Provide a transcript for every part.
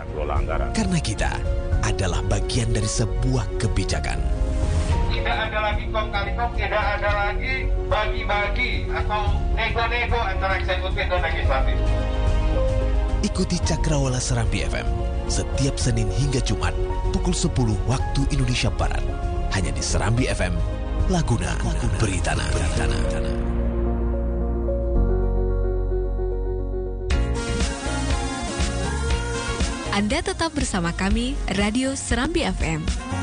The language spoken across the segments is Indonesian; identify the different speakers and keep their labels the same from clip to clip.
Speaker 1: tata kelola anggaran.
Speaker 2: Karena kita adalah bagian dari sebuah kebijakan.
Speaker 3: Tidak ada lagi kong kali kong, tidak ada lagi bagi-bagi atau nego-nego antara eksekutif dan legislatif.
Speaker 2: Ikuti Cakrawala Serambi FM setiap Senin hingga Jumat pukul 10 waktu Indonesia Barat. Hanya di Serambi FM, Laguna, Beritana.
Speaker 4: Anda tetap bersama kami, Radio Serambi FM.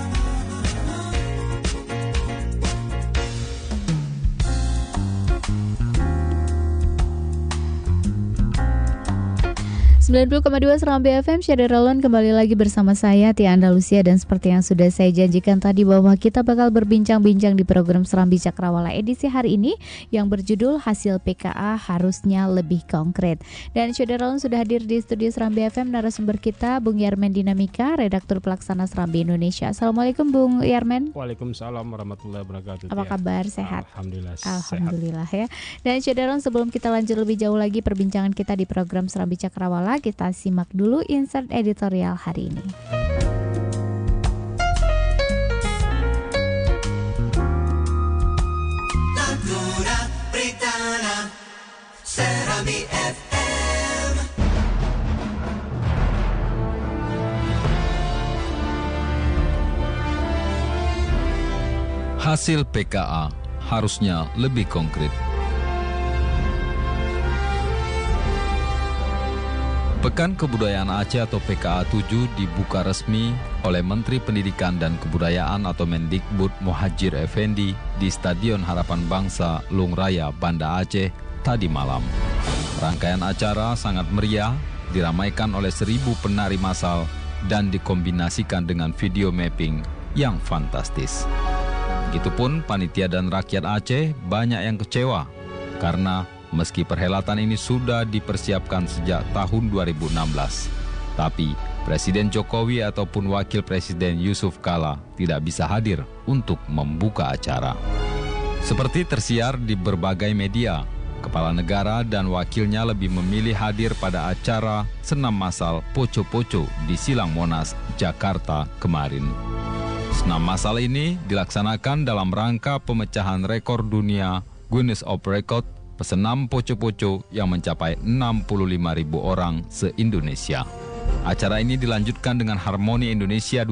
Speaker 5: 90,2 Serambi FM, Syahrir Rolon kembali lagi bersama saya, Tia Andalusia. Dan seperti yang sudah saya janjikan tadi bahwa kita bakal berbincang-bincang di program Serambi Cakrawala edisi hari ini yang berjudul Hasil PKA Harusnya Lebih Konkret. Dan Syahrir Rolon sudah hadir di studio Serambi FM, narasumber kita Bung Yarmen Dinamika, redaktur pelaksana Serambi Indonesia. Assalamualaikum Bung Yarmen.
Speaker 6: Waalaikumsalam warahmatullahi wabarakatuh.
Speaker 5: Apa kabar? Sehat?
Speaker 6: Alhamdulillah
Speaker 5: ya. Dan Syahrir Rolon, sebelum kita lanjut lebih jauh lagi perbincangan kita di program Serambi Cakrawala, kita simak dulu insert editorial hari ini.
Speaker 7: Laguna Beritana Serambi FM.
Speaker 8: Hasil PKA harusnya lebih konkret. Pekan Kebudayaan Aceh atau PKA 7 dibuka resmi oleh Menteri Pendidikan dan Kebudayaan atau Mendikbud Muhadjir Effendi di Stadion Harapan Bangsa Lung Raya, Banda Aceh tadi malam. Rangkaian acara sangat meriah, diramaikan oleh 1.000 penari massal dan dikombinasikan dengan video mapping yang fantastis. Begitupun panitia dan rakyat Aceh banyak yang kecewa karena meski perhelatan ini sudah dipersiapkan sejak tahun 2016, tapi Presiden Jokowi ataupun Wakil Presiden Yusuf Kala tidak bisa hadir untuk membuka acara. Seperti tersiar di berbagai media, kepala negara dan wakilnya lebih memilih hadir pada acara senam massal Poco-Poco di Silang Monas, Jakarta kemarin. Senam massal ini dilaksanakan dalam rangka pemecahan rekor dunia Guinness of Record pesenam poco-poco yang mencapai 65.000 orang se-Indonesia. Acara ini dilanjutkan dengan Harmoni Indonesia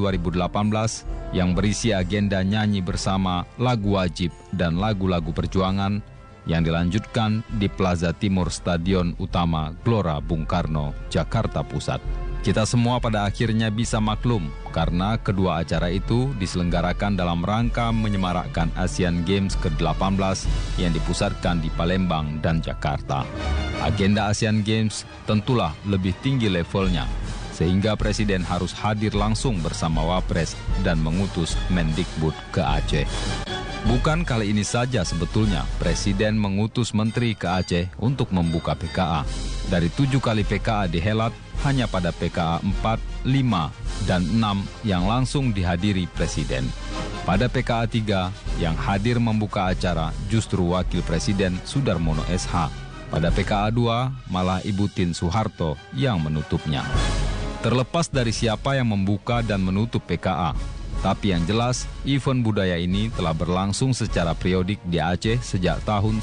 Speaker 8: 2018 yang berisi agenda nyanyi bersama, lagu wajib, dan lagu-lagu perjuangan yang dilanjutkan di Plaza Timur Stadion Utama Gelora Bung Karno, Jakarta Pusat. Kita semua pada akhirnya bisa maklum karena kedua acara itu diselenggarakan dalam rangka menyemarakkan Asian Games ke-18 yang dipusatkan di Palembang dan Jakarta. Agenda Asian Games tentulah lebih tinggi levelnya, sehingga Presiden harus hadir langsung bersama Wapres dan mengutus Mendikbud ke Aceh. Bukan kali ini saja sebetulnya Presiden mengutus Menteri ke Aceh untuk membuka PKA. Dari 7 kali PKA dihelat, hanya pada PKA 4, 5, dan 6 yang langsung dihadiri Presiden. Pada PKA 3 yang hadir membuka acara justru Wakil Presiden Sudarmono SH. Pada PKA 2 malah Ibu Tien Soeharto yang menutupnya. Terlepas dari siapa yang membuka dan menutup PKA, tapi yang jelas event budaya ini telah berlangsung secara periodik di Aceh sejak tahun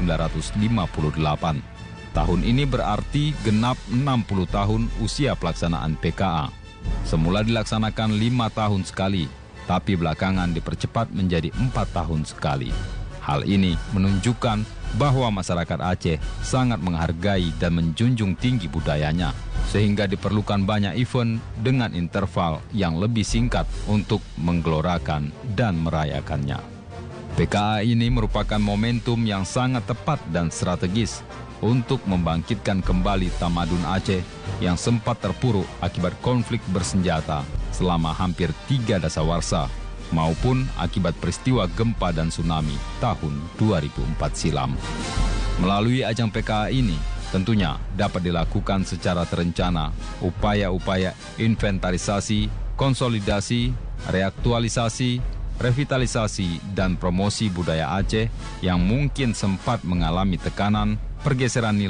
Speaker 8: 1958. Tahun ini berarti genap 60 tahun usia pelaksanaan PKA. Semula dilaksanakan 5 tahun sekali, tapi belakangan dipercepat menjadi 4 tahun sekali. Hal ini menunjukkan bahwa masyarakat Aceh sangat menghargai dan menjunjung tinggi budayanya, sehingga diperlukan banyak event dengan interval yang lebih singkat untuk menggelorakan dan merayakannya. PKA ini merupakan momentum yang sangat tepat dan strategis untuk membangkitkan kembali tamadun Aceh yang sempat terpuruk akibat konflik bersenjata selama hampir 3 dasawarsa maupun akibat peristiwa gempa dan tsunami tahun 2004 silam. Melalui ajang PKA ini, tentunya dapat dilakukan secara terencana upaya-upaya inventarisasi, konsolidasi, reaktualisasi, revitalisasi, dan promosi budaya Aceh yang mungkin sempat mengalami tekanan, pergeseran nilai,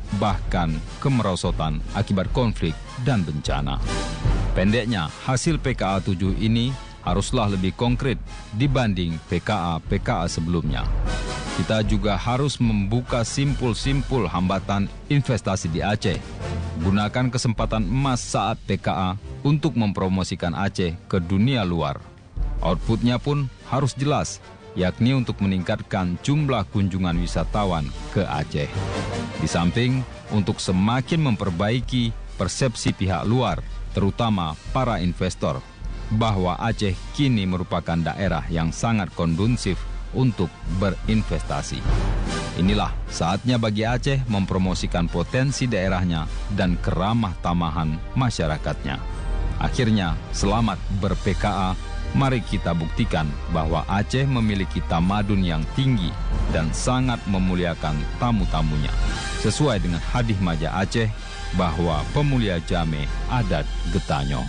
Speaker 8: bahkan kemerosotan akibat konflik dan bencana. Pendeknya, hasil PKA 7 ini haruslah lebih konkret dibanding PKA sebelumnya. Kita juga harus membuka simpul-simpul hambatan investasi di Aceh. Gunakan kesempatan emas saat PKA untuk mempromosikan Aceh ke dunia luar. Outputnya pun harus jelas, yakni untuk meningkatkan jumlah kunjungan wisatawan ke Aceh. Di samping, untuk semakin memperbaiki persepsi pihak luar, terutama para investor, bahwa Aceh kini merupakan daerah yang sangat kondusif untuk berinvestasi. Inilah saatnya bagi Aceh mempromosikan potensi daerahnya dan keramah tamahan masyarakatnya. Akhirnya, selamat ber-PKA. Mari kita buktikan bahwa Aceh memiliki tamadun yang tinggi dan sangat memuliakan tamu-tamunya. Sesuai dengan hadis Maja Aceh bahwa pemulia Jame adat Getanyo.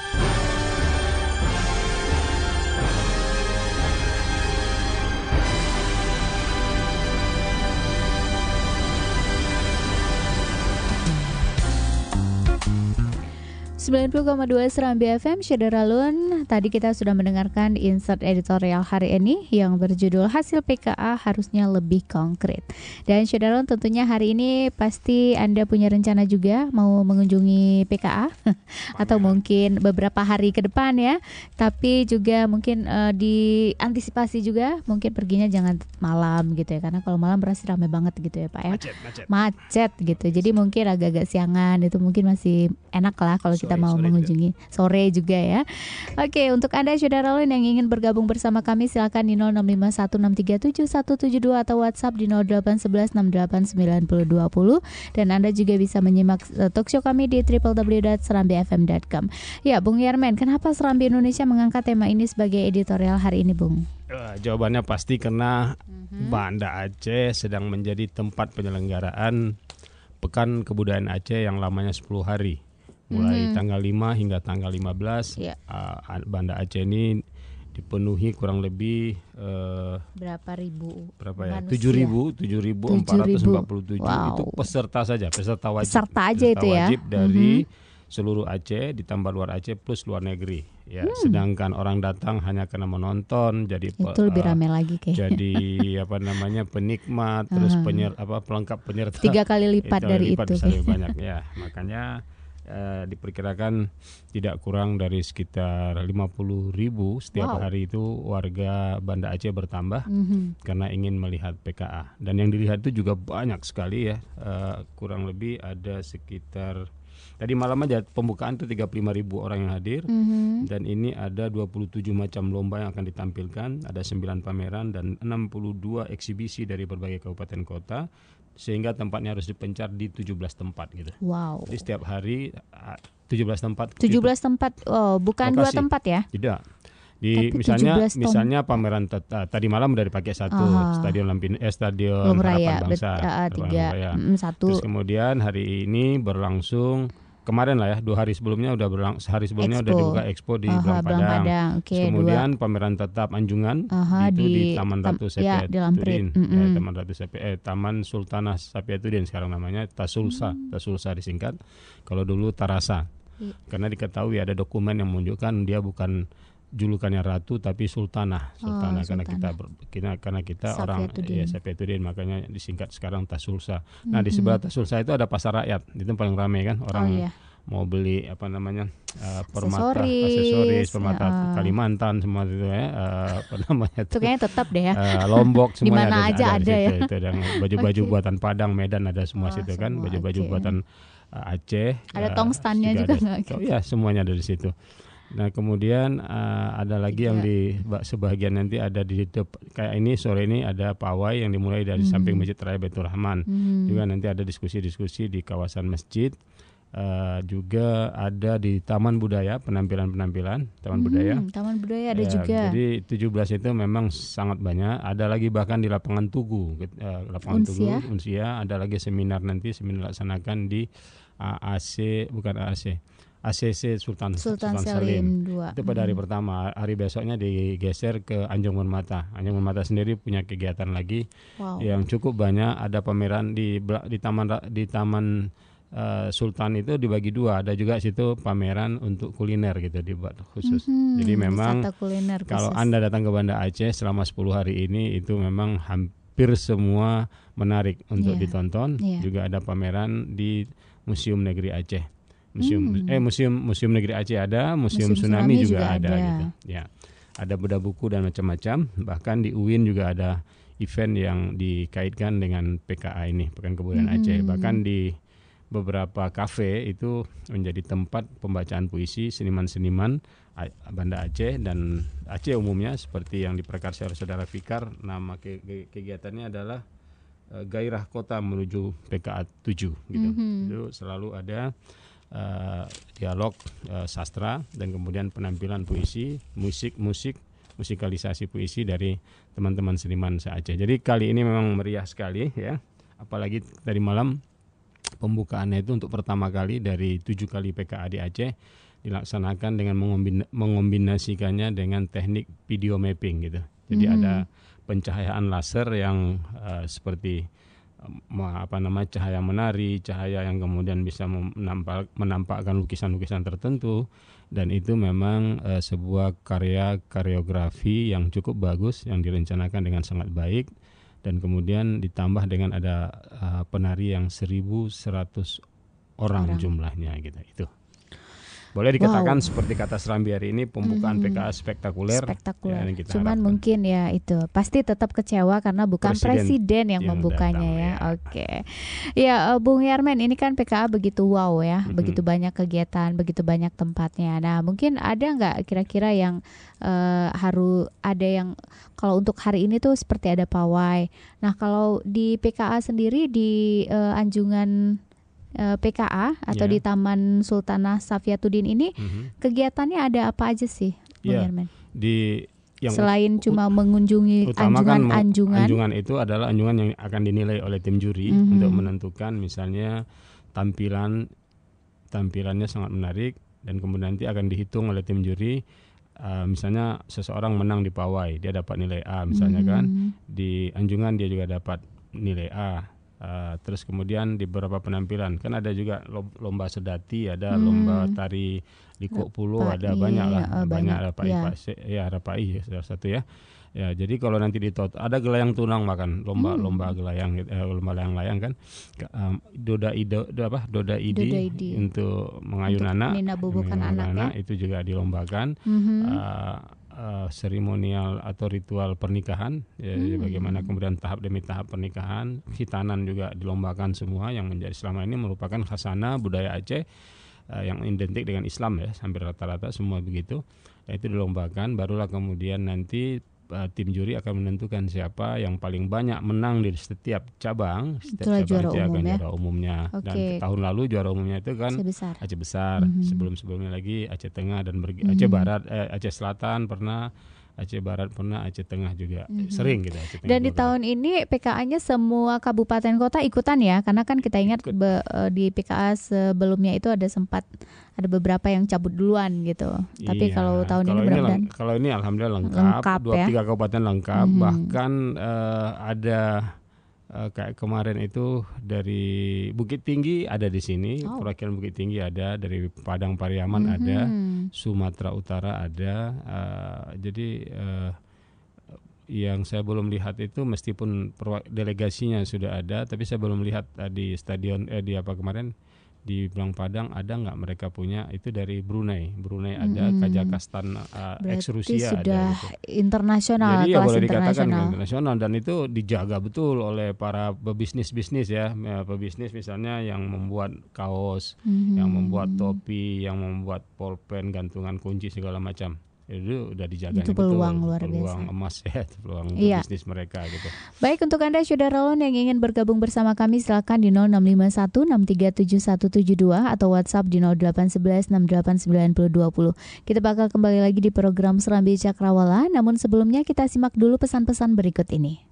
Speaker 5: 90,2 Serambi FM, Syederalun. Tadi kita sudah mendengarkan insert editorial hari ini yang berjudul hasil PKA harusnya lebih konkret. Dan Syederalun, tentunya hari ini pasti Anda punya rencana juga mau mengunjungi PKA atau mungkin beberapa hari ke depan ya. Tapi juga mungkin diantisipasi juga, mungkin perginya jangan malam gitu ya, karena kalau malam berasa ramai banget gitu ya Pak ya. Macet gitu. Jadi mungkin agak-agak siangan itu mungkin masih enak lah kalau kita mau mengunjungi sore juga ya. Oke, untuk Anda Syederalun yang ingin bergabung bersama kami silakan di 0651637172 atau WhatsApp di 0811689020 dan Anda juga bisa menyimak talkshow kami di www.serambifm.com. Ya, Bung Yarmen, kenapa Serambi Indonesia mengangkat tema ini sebagai editorial hari ini, Bung?
Speaker 6: Jawabannya pasti karena Banda Aceh sedang menjadi tempat penyelenggaraan Pekan Kebudayaan Aceh yang lamanya 10 hari. Mulai tanggal 5 hingga tanggal 15 Banda Aceh ini dipenuhi kurang lebih
Speaker 5: berapa ribu?
Speaker 6: Berapa ya? 7.447 itu peserta saja, peserta wajib.
Speaker 5: Peserta aja itu ya.
Speaker 6: Wajib dari seluruh Aceh ditambah luar Aceh plus luar negeri. Ya, sedangkan orang datang hanya karena menonton, jadi
Speaker 5: itu lebih ramai lagi kayaknya.
Speaker 6: Jadi penikmat, terus pelengkap penyerta
Speaker 5: 3 kali lipat dari itu.
Speaker 6: Bisa lebih banyak ya. Makanya diperkirakan tidak kurang dari sekitar 50.000 setiap hari itu warga Banda Aceh bertambah karena ingin melihat PKA. Dan yang dilihat itu juga banyak sekali ya, kurang lebih ada sekitar tadi malam aja pembukaan itu 35.000 orang yang hadir dan ini ada 27 macam lomba yang akan ditampilkan, ada 9 pameran dan 62 eksibisi dari berbagai kabupaten kota. Sehingga tempatnya harus dipencar di 17 tempat gitu. Wow. Jadi setiap hari 17 tempat. 17
Speaker 5: tempat. Oh, bukan lokasi. 2 tempat ya?
Speaker 6: Tidak. Di misalnya pameran tadi malam udah dipakai satu Stadion Stadion Harapan Bangsa.
Speaker 5: 1.
Speaker 6: Terus kemudian hari ini berlangsung kemarin lah ya, 2 hari sebelumnya sehari sebelumnya udah dibuka Expo di Blang Padang. Kemudian pameran tetap Anjungan itu di Taman Ratu Sapiatudin, Taman Sultanah Sapiatudin sekarang namanya Tasulsa disingkat. Kalau dulu Tarasa. Karena diketahui ada dokumen yang menunjukkan dia bukan julukannya ratu tapi sultanah karena kita orang Sapiatudin, makanya disingkat sekarang Tasulsa. Nah, di sebelah Tasulsa itu ada pasar rakyat, itu paling ramai kan orang mau beli permata, aksesoris, permata Kalimantan semua itu ya,
Speaker 5: itu kayaknya tetap deh ya.
Speaker 6: Lombok semuanya
Speaker 5: dimana aja ada ya.
Speaker 6: Itu dan baju-baju buatan Padang, Medan ada semua situ kan, baju-baju buatan Aceh.
Speaker 5: Ada tongstannya juga nggak?
Speaker 6: Iya, semuanya ada di situ. Nah, kemudian ada lagi yang di sebagian nanti ada di kayak ini sore ini ada pawai yang dimulai dari samping Masjid Raya Baitur Rahman. Juga nanti ada diskusi-diskusi di kawasan masjid. Juga ada di Taman Budaya penampilan Taman Budaya.
Speaker 5: Taman Budaya ada juga.
Speaker 6: Jadi 17 itu memang sangat banyak. Ada lagi bahkan di lapangan Tugu, Unsia. Ada lagi seminar dilaksanakan di ACC Sultan Salim 2. Itu pada hari pertama. Hari besoknya digeser ke Anjung Permata. Anjung Permata sendiri punya kegiatan lagi yang cukup banyak. Ada pameran di taman Sultan itu dibagi dua. Ada juga situ pameran untuk kuliner gitu dibuat khusus. Jadi memang kalau Anda datang ke Banda Aceh selama 10 hari ini itu memang hampir semua menarik untuk ditonton. Juga ada pameran di Museum Negeri Aceh. Museum Negeri Aceh ada, Museum Tsunami juga ada gitu. Ya. Ada benda buku dan macam-macam. Bahkan di UIN juga ada event yang dikaitkan dengan PKA ini, Pekan Kebudayaan Aceh. Bahkan di beberapa kafe itu menjadi tempat pembacaan puisi seniman-seniman Banda Aceh dan Aceh umumnya, seperti yang diprakarsai oleh Saudara Fikar. Nama kegiatannya adalah Gairah Kota Menuju PKA 7 gitu. Itu selalu ada dialog sastra dan kemudian penampilan puisi, musikalisasi puisi dari teman-teman seniman se-Aceh. Jadi kali ini memang meriah sekali ya. Apalagi tadi malam pembukaannya itu untuk pertama kali dari 7 kali PKA di Aceh dilaksanakan dengan mengombinasikannya dengan teknik video mapping gitu. Jadi ada pencahayaan laser yang seperti cahaya menari, cahaya yang kemudian bisa menampakkan lukisan-lukisan tertentu, dan itu memang sebuah karya koreografi yang cukup bagus yang direncanakan dengan sangat baik, dan kemudian ditambah dengan ada penari yang 1.100 orang jumlahnya gitu. Itu boleh dikatakan seperti kata Serambi hari ini, pembukaan PKA spektakuler. Ya,
Speaker 5: cuman harapkan. Mungkin ya itu pasti tetap kecewa karena bukan presiden yang membukanya ya. Oke. Ya, Bung Yarmen, ini kan PKA begitu wow ya, begitu banyak kegiatan, begitu banyak tempatnya. Nah, mungkin ada nggak kira-kira yang harus ada yang kalau untuk hari ini tuh seperti ada pawai. Nah, kalau di PKA sendiri di Anjungan PKA atau di Taman Sultanah Safiatuddin ini kegiatannya ada apa aja sih, Bung Yarmen? Selain cuma mengunjungi anjungan
Speaker 6: itu adalah anjungan yang akan dinilai oleh tim juri untuk menentukan misalnya tampilannya sangat menarik, dan kemudian nanti akan dihitung oleh tim juri. Misalnya seseorang menang di pawai, dia dapat nilai A misalnya kan, di anjungan dia juga dapat nilai A. Terus kemudian di beberapa penampilan kan ada juga lomba sedati, ada lomba tari liko pulo, ada banyak lah, banyak rapai salah satu ya. Ya, jadi kalau nanti ada gelayang tunang, bahkan lomba gelayang, lomba layang-layang kan, doda idi untuk mengayun anak, itu juga dilombakan. Seremonial atau ritual pernikahan, bagaimana kemudian tahap demi tahap pernikahan, khitanan juga dilombakan semua, yang menjadi selama ini merupakan khasana budaya Aceh yang identik dengan Islam ya, hampir rata-rata semua begitu. Itu dilombakan, barulah kemudian nanti tim juri akan menentukan siapa yang paling banyak menang di setiap cabang. Setiap cabang itu akan juara umumnya. Dan tahun lalu juara umumnya itu kan Aceh Besar. Sebelum-sebelumnya lagi Aceh Tengah dan Aceh Barat, Aceh Selatan pernah, Aceh Barat pernah, Aceh Tengah juga sering gitu. Aceh Tengah
Speaker 5: dan di tahun ini PKA-nya semua kabupaten kota ikutan ya, karena kan kita ingat di PKA sebelumnya itu ada beberapa yang cabut duluan gitu. Tapi kalau tahun ini mudah-mudahan.
Speaker 6: Kalau ini alhamdulillah lengkap 3 kabupaten lengkap. Bahkan ada kayak kemarin itu dari Bukit Tinggi ada di sini, perwakilan Bukit Tinggi ada, dari Padang Pariaman ada, Sumatera Utara ada. Jadi yang saya belum lihat itu, meskipun delegasinya sudah ada, tapi saya belum lihat di stadion di Belang Padang ada nggak mereka punya itu dari Brunei ada, Kazakhstan, ex-Rusia
Speaker 5: sudah
Speaker 6: ada gitu.
Speaker 5: Internasional.
Speaker 6: Jadi ya boleh dikatakan internasional, dan itu dijaga betul oleh para pebisnis ya, pebisnis misalnya yang membuat kaos, yang membuat topi, yang membuat pulpen, gantungan kunci segala macam. Itu udah dijaga,
Speaker 5: itu peluang luar biasa,
Speaker 6: peluang emas ya, peluang bisnis mereka gitu.
Speaker 5: Baik, untuk Anda Syederalon yang ingin bergabung bersama kami, silakan di 0651637772 atau WhatsApp di 0811689020. Kita bakal kembali lagi di program Serambi Cakrawala, namun sebelumnya kita simak dulu pesan-pesan berikut ini.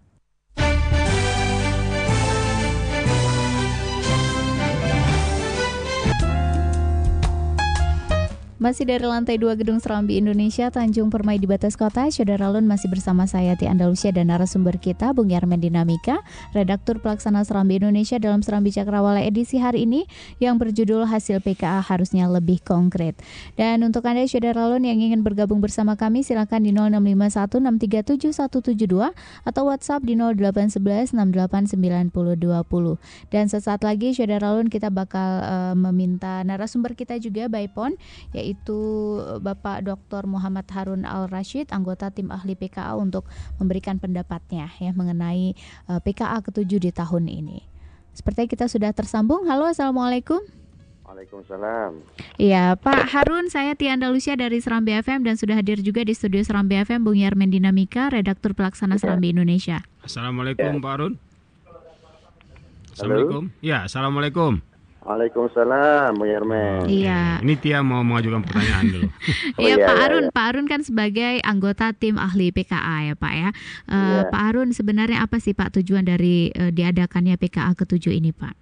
Speaker 5: Masih dari lantai 2 Gedung Serambi Indonesia, Tanjung Permai di Batas Kota, Saudara Lun masih bersama saya Tia Andalusia dan narasumber kita Bung Yarmen Dinamika, Redaktur Pelaksana Serambi Indonesia dalam Serambi Cakrawala edisi hari ini yang berjudul Hasil PKA Harusnya Lebih Konkret. Dan untuk Anda Saudara Lun yang ingin bergabung bersama kami silakan di 0651637172 atau WhatsApp di 0811689020. Dan sesaat lagi Saudara Lun kita bakal meminta narasumber kita juga by phone, yaitu Bapak Dr. Muhammad Harun Al-Rashid, anggota tim ahli PKA untuk memberikan pendapatnya ya mengenai PKA ke-7 di tahun ini. Sepertinya kita sudah tersambung. Halo, Assalamualaikum.
Speaker 1: Waalaikumsalam.
Speaker 5: Iya, Pak Harun, saya Tia Andalusia dari Serambi FM dan sudah hadir juga di studio Serambi FM Bung Yarmen Dinamika, Redaktur Pelaksana Serambi Indonesia.
Speaker 6: Assalamualaikum Pak Harun. Assalamualaikum. Ya, Assalamualaikum.
Speaker 1: Waalaikumsalam, Bu Yarmen.
Speaker 5: Iya.
Speaker 6: Ini Tia mau mengajukan pertanyaan dulu.
Speaker 5: Iya, Pak Harun. Pak Harun kan sebagai anggota tim ahli PKA ya, Pak ya. Pak Harun, sebenarnya apa sih Pak tujuan dari diadakannya PKA ke-7 ini, Pak?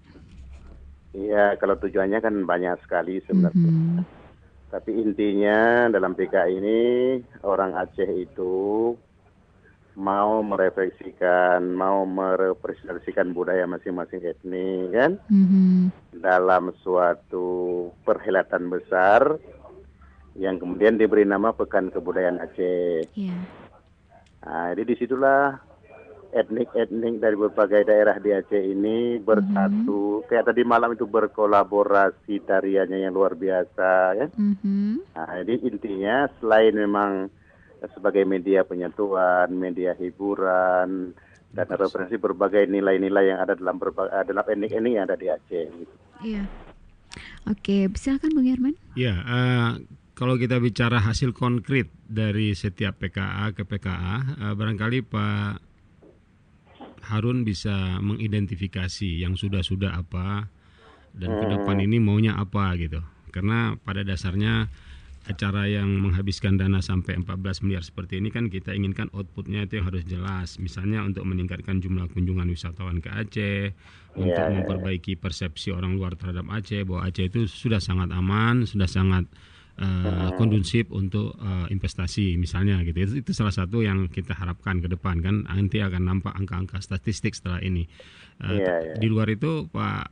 Speaker 1: Iya, kalau tujuannya kan banyak sekali sebenarnya. Tapi intinya dalam PKA ini orang Aceh itu mau merefleksikan, mau merepresentasikan budaya masing-masing etnis kan, dalam suatu perhelatan besar yang kemudian diberi nama Pekan Kebudayaan Aceh. Nah, jadi disitulah etnik-etnik dari berbagai daerah di Aceh ini bersatu, kayak tadi malam itu berkolaborasi tariannya yang luar biasa kan. Nah, jadi intinya selain memang sebagai media penyatuan, media hiburan, dan referensi berbagai nilai-nilai yang ada dalam etnik-etnik yang ada di Aceh. Gitu.
Speaker 5: Iya. Oke, silakan Bung Yarmen.
Speaker 6: Iya, kalau kita bicara hasil konkret dari setiap PKA ke PKA, barangkali Pak Harun bisa mengidentifikasi yang sudah-sudah apa dan ke depan ini maunya apa gitu. Karena pada dasarnya acara yang menghabiskan dana sampai 14 miliar seperti ini kan kita inginkan outputnya itu yang harus jelas. Misalnya untuk meningkatkan jumlah kunjungan wisatawan ke Aceh, untuk memperbaiki persepsi orang luar terhadap Aceh, bahwa Aceh itu sudah sangat aman, sudah sangat kondusif untuk investasi misalnya gitu. Itu salah satu yang kita harapkan ke depan kan. Nanti akan nampak angka-angka statistik setelah ini. Di luar itu Pak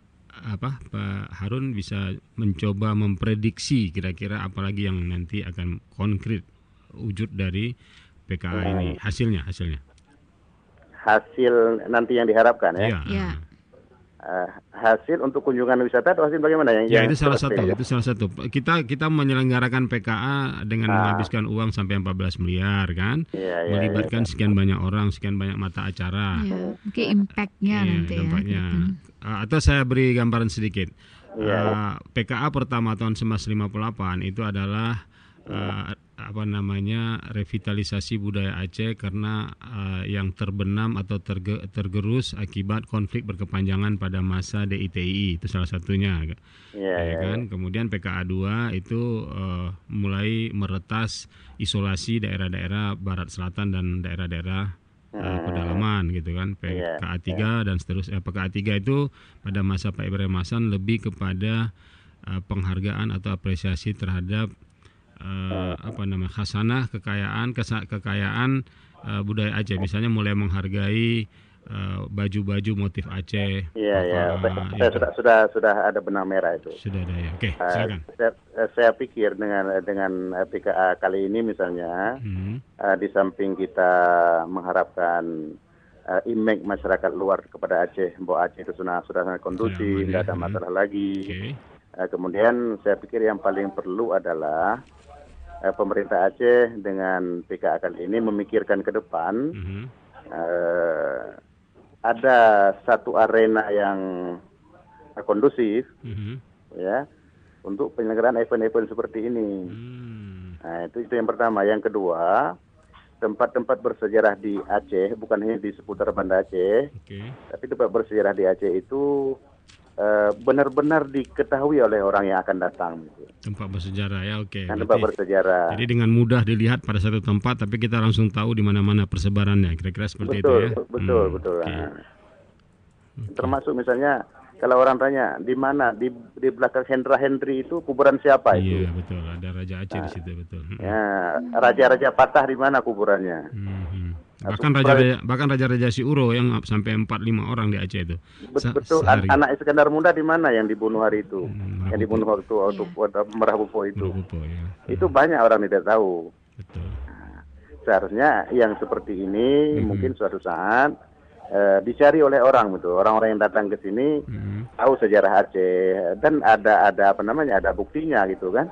Speaker 6: Harun bisa mencoba memprediksi kira-kira apalagi yang nanti akan konkret wujud dari PKA ini, hasil
Speaker 1: nanti yang diharapkan ya. Hasil untuk kunjungan wisata atau hasil bagaimana
Speaker 6: itu salah satu. Kita menyelenggarakan PKA dengan menghabiskan uang sampai 14 miliar kan, melibatkan sekian banyak orang, sekian banyak mata acara.
Speaker 5: Mungkin impactnya nanti
Speaker 6: dampaknya. Atau saya beri gambaran sedikit. PKA pertama tahun 1958 itu adalah revitalisasi budaya Aceh karena yang terbenam atau tergerus akibat konflik berkepanjangan pada masa DITI, itu salah satunya kan. Kemudian PKA 2 itu mulai meretas isolasi daerah-daerah barat selatan dan daerah-daerah pedalaman gitu kan. PKA 3 dan seterusnya. PKA 3 itu pada masa Pak Ibrahim Hasan lebih kepada penghargaan atau apresiasi terhadap khasanah kekayaan budaya Aceh, misalnya mulai menghargai baju-baju motif Aceh.
Speaker 1: Sudah ada benang merah itu.
Speaker 6: Sudah ada ya. Oke, silakan.
Speaker 1: Saya pikir dengan PKA kali ini misalnya di samping kita mengharapkan image masyarakat luar kepada Aceh, bahwa Aceh itu sudah sangat kondusif, tidak ada masalah lagi. Kemudian saya pikir yang paling perlu adalah pemerintah Aceh dengan PKA kali ini memikirkan ke depan ada satu arena yang kondusif ya untuk penyelenggaraan event-event seperti ini. Nah, itu yang pertama. Yang kedua, tempat-tempat bersejarah di Aceh bukan hanya di seputar Banda Aceh, tapi tempat bersejarah di Aceh itu benar-benar diketahui oleh orang yang akan datang.
Speaker 6: Tempat bersejarah ya,
Speaker 1: tempat bersejarah.
Speaker 6: Jadi dengan mudah dilihat pada satu tempat, tapi kita langsung tahu di mana-mana persebarannya, kira-kira seperti itu ya.
Speaker 1: Betul. Nah, termasuk misalnya Kalau orang tanya di mana, di belakang Hendra Hendri itu kuburan siapa itu?
Speaker 6: Iya betul, ada Raja Aceh di situ betul.
Speaker 1: Ya, raja-raja patah di mana kuburannya?
Speaker 6: Bahkan raja-raja si Uro yang sampai 4-5 orang di Aceh itu.
Speaker 1: Betul. Anak Iskandar Muda di mana yang dibunuh hari itu? Yang dibunuh waktu Merah Pupo itu. Itu banyak orang tidak tahu.
Speaker 6: Betul.
Speaker 1: Seharusnya yang seperti ini mungkin suatu saat dicari oleh orang, betul. Orang-orang yang datang ke sini tahu sejarah Aceh dan ada buktinya gitu kan.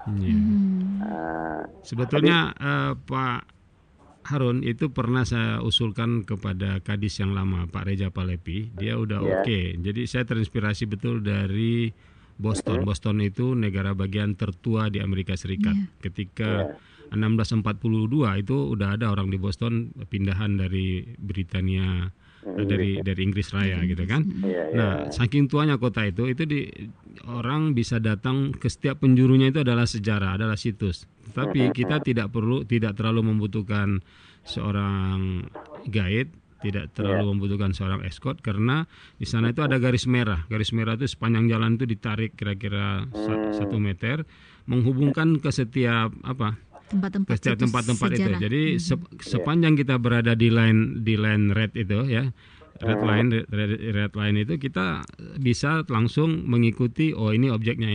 Speaker 6: Sebetulnya Pak Harun itu pernah saya usulkan kepada Kadis yang lama, Pak Reja Palepi. Dia udah oke. Jadi saya terinspirasi betul dari Boston. Boston itu negara bagian tertua di Amerika Serikat. Ketika 1642 itu udah ada orang di Boston pindahan dari Britania, dari Inggris Raya gitu kan. Nah, saking tuanya kota itu orang bisa datang ke setiap penjurunya itu adalah sejarah, adalah situs. Tapi kita tidak terlalu membutuhkan seorang guide, tidak terlalu membutuhkan seorang escort karena di sana itu ada garis merah. Garis merah itu sepanjang jalan itu ditarik kira-kira 1 meter menghubungkan ke setiap tempat-tempat itu. Jadi sepanjang kita berada di line red itu ya, red line itu kita bisa langsung mengikuti ini objeknya.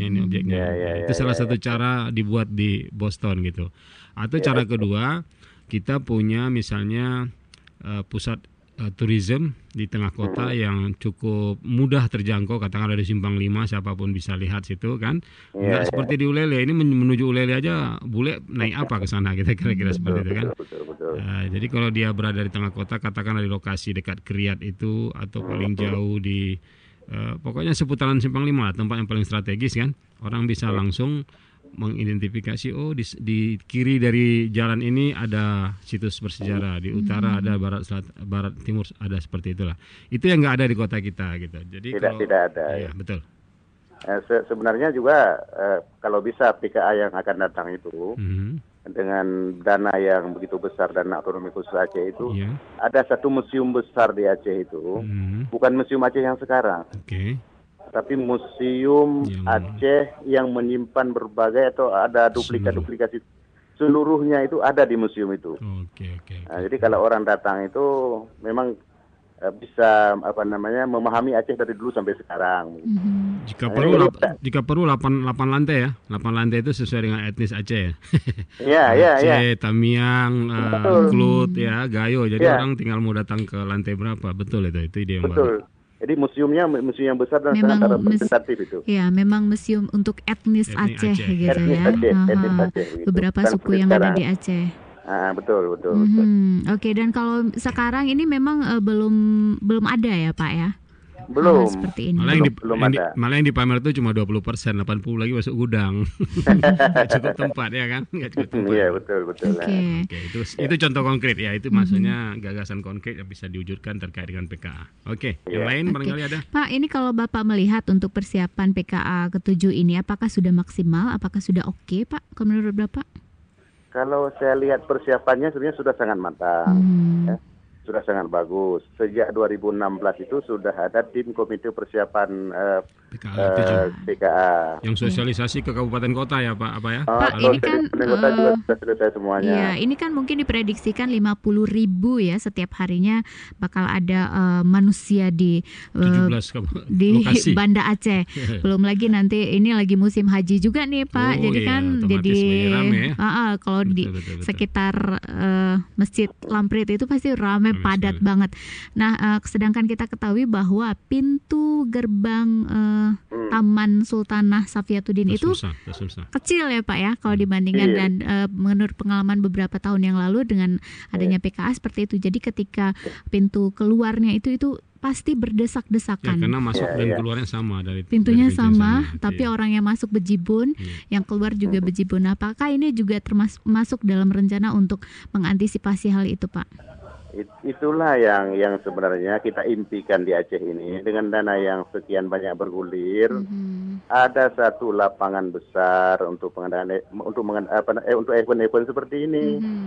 Speaker 6: Itu salah satu cara dibuat di Boston gitu. Atau cara kedua, kita punya misalnya pusat tourism di tengah kota yang cukup mudah terjangkau, katakanlah di Simpang 5 siapapun bisa lihat situ kan. Enggak seperti di Ulele, ini menuju Ulele aja bule naik apa ke sana kita kira-kira seperti itu kan. Jadi kalau dia berada di tengah kota, katakanlah di lokasi dekat Kriat itu atau paling jauh di pokoknya seputaran Simpang 5, tempat yang paling strategis kan. Orang bisa langsung mengidentifikasi di kiri dari jalan ini ada situs bersejarah, di utara ada, barat timur ada, seperti itulah. Itu yang nggak ada di kota kita gitu. Jadi
Speaker 1: tidak ada.
Speaker 6: Ya, betul.
Speaker 1: Sebenarnya juga kalau bisa PKA yang akan datang itu dengan dana yang begitu besar, dana otonomi khusus Aceh itu ada satu museum besar di Aceh itu, bukan museum Aceh yang sekarang. Tapi museum Aceh yang menyimpan berbagai atau ada duplikasi seluruhnya itu ada di museum itu. Jadi kalau orang datang itu memang bisa memahami Aceh dari dulu sampai sekarang.
Speaker 6: Jika perlu 8 lantai ya. 8 lantai itu sesuai dengan etnis Aceh.
Speaker 1: Aceh,
Speaker 6: Tamiang, Klut ya, Gayo. Jadi orang tinggal mau datang ke lantai berapa. Betul itu ide yang bagus.
Speaker 1: Jadi museum yang besar dan sangat representatif itu.
Speaker 5: Ya, memang museum untuk etnis Aceh gitu
Speaker 1: Aceh.
Speaker 5: Beberapa suku yang ada di Aceh.
Speaker 1: Betul.
Speaker 5: Oke, dan kalau sekarang ini memang belum ada ya Pak ya?
Speaker 1: Belum.
Speaker 5: Seperti ini.
Speaker 6: Malah yang dipamer itu cuma 20%, 80% lagi masuk gudang. Nggak cukup tempat ya kan? Nggak cukup tempat.
Speaker 1: Iya, betul.
Speaker 6: Oke, itu contoh konkret ya. Itu maksudnya gagasan konkret yang bisa diwujudkan terkait dengan PKA. Oke, yang lain barangkali ada.
Speaker 5: Pak, ini kalau Bapak melihat untuk persiapan PKA ke-7 ini, apakah sudah maksimal? Apakah sudah oke, Pak? Kalau menurut Bapak?
Speaker 1: Kalau saya lihat persiapannya sebenarnya sudah sangat matang. Sudah sangat bagus. Sejak 2016 itu sudah ada tim komite persiapan PKA.
Speaker 6: Yang sosialisasi ke kabupaten kota ya Pak, apa ya?
Speaker 5: Pak, ini kan
Speaker 1: kota juga sudah selesai semuanya.
Speaker 5: Ya, ini kan mungkin diprediksikan 50.000 ya setiap harinya bakal ada manusia di
Speaker 6: lokasi.
Speaker 5: Banda Aceh. Belum lagi nanti ini lagi musim haji juga nih Pak. Jadi kan
Speaker 6: rame, ya?
Speaker 5: Kalau betul. Sekitar Masjid Lamprit itu pasti ramai, padat banget. Nah, sedangkan kita ketahui bahwa pintu gerbang Taman Sultanah Safiatuddin itu kecil ya Pak ya kalau dibandingkan dan menurut pengalaman beberapa tahun yang lalu dengan adanya PKA seperti itu. Jadi ketika pintu keluarnya itu pasti berdesak-desakan.
Speaker 6: Ya, karena masuk dan keluarnya sama dari
Speaker 5: pintunya sama, tapi orang yang masuk bejibun, yang keluar juga bejibun. Apakah ini juga termasuk dalam rencana untuk mengantisipasi hal itu, Pak?
Speaker 1: Itulah yang sebenarnya kita impikan di Aceh ini dengan dana yang sekian banyak bergulir. Ada satu lapangan besar untuk event-event seperti ini.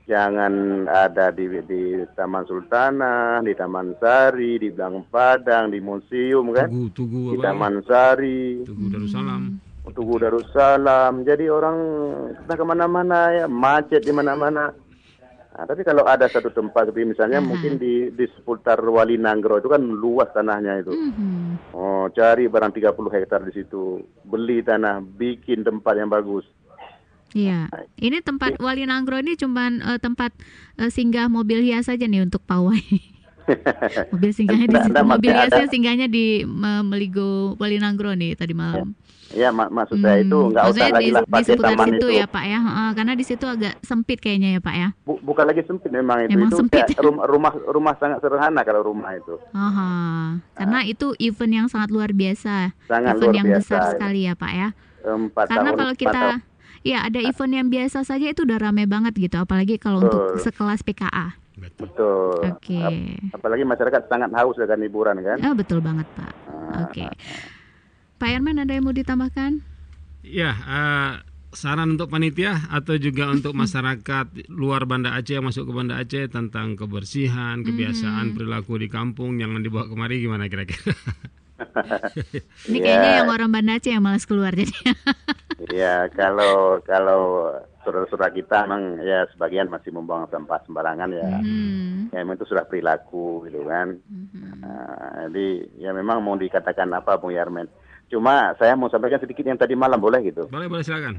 Speaker 1: Jangan ada di Taman Sultanah, di Taman Sari, di Blang Padang, di museum kan?
Speaker 6: Tugu
Speaker 1: di Taman Sari, Tugu Darussalam. Jadi orang kita kemana-mana ya, macet di mana-mana. Nah, tapi kalau ada satu tempat misalnya mungkin di seputar Walinangro itu kan luas tanahnya itu. Oh, cari barang 30 hektar di situ, beli tanah, bikin tempat yang bagus.
Speaker 5: Iya, ini tempat Walinangro ini cuma tempat singgah mobil hias saja nih untuk pawai. Mobil singgahnya di situ, mobil hiasnya singgahnya di Meligo Walinangro nih tadi malam.
Speaker 1: Iya, maksud saya itu nggak usah lagi lah pakai taman
Speaker 5: situ ya Pak ya, karena di situ agak sempit kayaknya ya Pak ya.
Speaker 1: Bukan lagi sempit memang itu.
Speaker 5: Emang
Speaker 1: itu
Speaker 5: sempit.
Speaker 1: Rumah sangat sederhana kalau rumah itu.
Speaker 5: Karena itu event yang sangat luar biasa,
Speaker 1: sangat
Speaker 5: event
Speaker 1: luar
Speaker 5: yang
Speaker 1: biasa,
Speaker 5: besar sekali ya Pak ya. Karena kalau kita ya ada event yang biasa saja itu udah ramai banget gitu, apalagi kalau untuk sekelas PKA.
Speaker 1: Betul.
Speaker 5: Oke.
Speaker 1: Apalagi masyarakat sangat haus dengan hiburan kan?
Speaker 5: Betul banget Pak. Oke. Pak Herman, ada yang mau ditambahkan?
Speaker 6: Ya, saran untuk panitia atau juga untuk masyarakat luar Banda Aceh yang masuk ke Banda Aceh tentang kebersihan, kebiasaan perilaku di kampung, jangan dibawa kemari, gimana kira-kira?
Speaker 5: Ini kayaknya yang orang Banda Aceh yang malas keluar jadinya.
Speaker 1: Iya, kalau saudara-saudara kita memang ya sebagian masih membuang sampah sembarangan ya. Ya memang itu sudah perilaku gitu kan. Jadi ya memang mau dikatakan apa Bung Yarmen. Cuma saya mau sampaikan sedikit yang tadi malam, boleh gitu?
Speaker 6: Boleh silakan.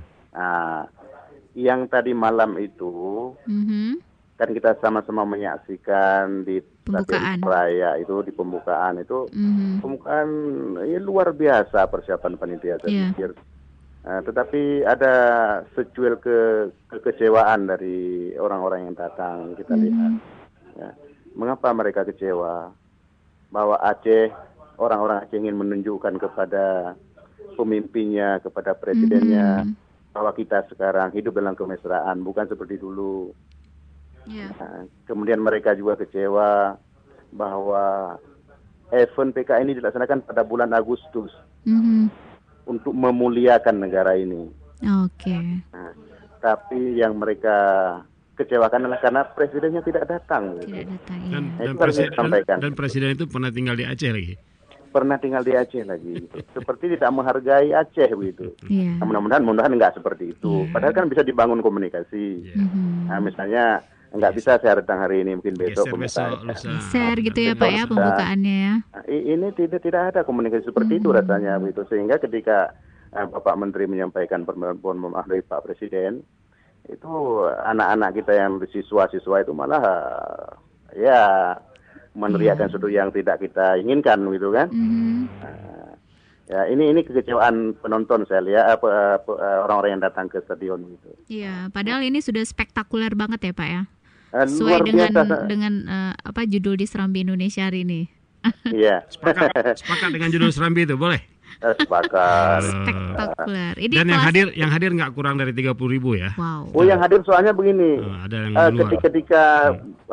Speaker 1: Yang tadi malam itu kan kita sama-sama menyaksikan di
Speaker 5: pembukaan
Speaker 1: raya itu, di pembukaan itu, pembukaan ya, luar biasa persiapan panitia saya pikir. Tetapi ada secuil kekecewaan dari orang-orang yang datang, kita lihat. Ya. Mengapa mereka kecewa? Bahwa Aceh, orang-orang Aceh ingin menunjukkan kepada pemimpinnya, kepada presidennya, bahwa kita sekarang hidup dalam kemesraan, bukan seperti dulu. Kemudian mereka juga kecewa bahwa event PKI ini dilaksanakan pada bulan Agustus untuk memuliakan negara ini. Tapi yang mereka kecewakan adalah karena presidennya tidak datang.
Speaker 6: Dan presiden itu pernah tinggal di Aceh lagi.
Speaker 1: Seperti tidak menghargai Aceh begitu. Mudah-mudahan nggak seperti itu. Padahal kan bisa dibangun komunikasi. Misalnya nggak bisa saya datang hari ini, mungkin besok
Speaker 5: share gitu ya Pak ya pembukaannya ya.
Speaker 1: Ini tidak ada komunikasi seperti itu rasanya begitu, sehingga ketika Bapak Menteri menyampaikan permohonan maaf dari Pak Presiden, itu anak-anak kita yang siswa-siswa itu malah ya meneriakkan sesuatu yang tidak kita inginkan gitu kan. Ya ini kekecewaan penonton saya lihat orang-orang yang datang ke stadion gitu.
Speaker 5: Iya, padahal ini sudah spektakuler banget ya Pak ya.
Speaker 1: Sesuai
Speaker 5: dengan apa judul di Serambi Indonesia hari ini.
Speaker 1: Iya.
Speaker 6: Sepakat dengan judul Serambi itu, boleh?
Speaker 1: Sepakat.
Speaker 5: Spektakuler. Ini
Speaker 6: dan yang hadir nggak kurang dari 30.000 ya.
Speaker 5: Wow.
Speaker 1: Oh, yang hadir soalnya begini.
Speaker 6: Ada yang
Speaker 1: ketika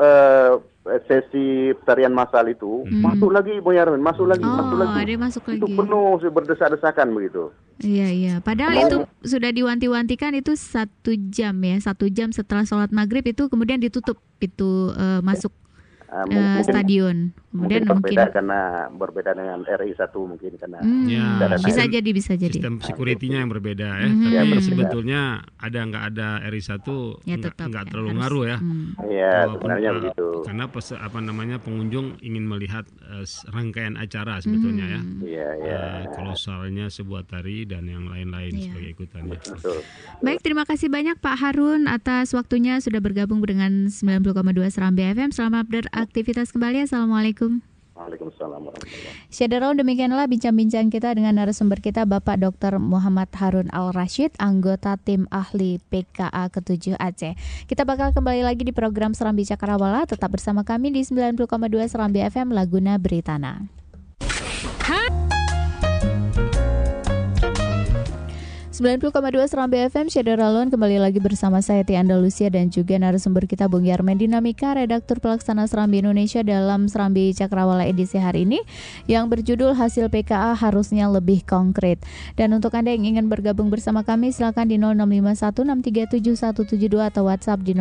Speaker 1: sesi tarian massal itu masuk lagi Bung Yarmin, masuk lagi. Itu penuh berdesak-desakan begitu.
Speaker 5: Iya. Padahal itu sudah diwanti-wantikan itu 1 jam ya, 1 jam setelah sholat maghrib itu kemudian ditutup pintu masuk stadion. Kemudian mungkin
Speaker 1: berbeda dengan RI 1 mungkin karena
Speaker 5: bisa jadi
Speaker 6: sistem security-nya yang berbeda ya. Tapi sebetulnya nggak ada RI 1 nggak terlalu ngaruh ya.
Speaker 1: Iya, sebenarnya begitu.
Speaker 6: Karena pengunjung ingin melihat rangkaian acara sebetulnya ya.
Speaker 1: Iya.
Speaker 6: Kolosalnya sebuah tari dan yang lain-lain sebagai ikutannya.
Speaker 5: Baik, terima kasih banyak Pak Harun atas waktunya sudah bergabung dengan 90,2 Serambi FM. Selamat beraktivitas kembali. Assalamualaikum.
Speaker 1: Waalaikumsalam warahmatullahi.
Speaker 5: Syederul, demikianlah bincang-bincang kita dengan narasumber kita Bapak Dr. Muhammad Harun Al-Rashid, anggota tim ahli PKA ke-7 Aceh. Kita bakal kembali lagi di program Serambi Cakrawala. Tetap bersama kami di 90,2 Serambi FM Laguna Beritana. 90,2 Serambi FM, Syederalon kembali lagi bersama saya Tia Andalusia dan juga narasumber kita Bung Yarmen Dinamika, redaktur pelaksana Serambi Indonesia dalam Serambi Cakrawala edisi hari ini yang berjudul hasil PKA harusnya lebih konkret. Dan untuk Anda yang ingin bergabung bersama kami silakan di 0651637172 atau WhatsApp di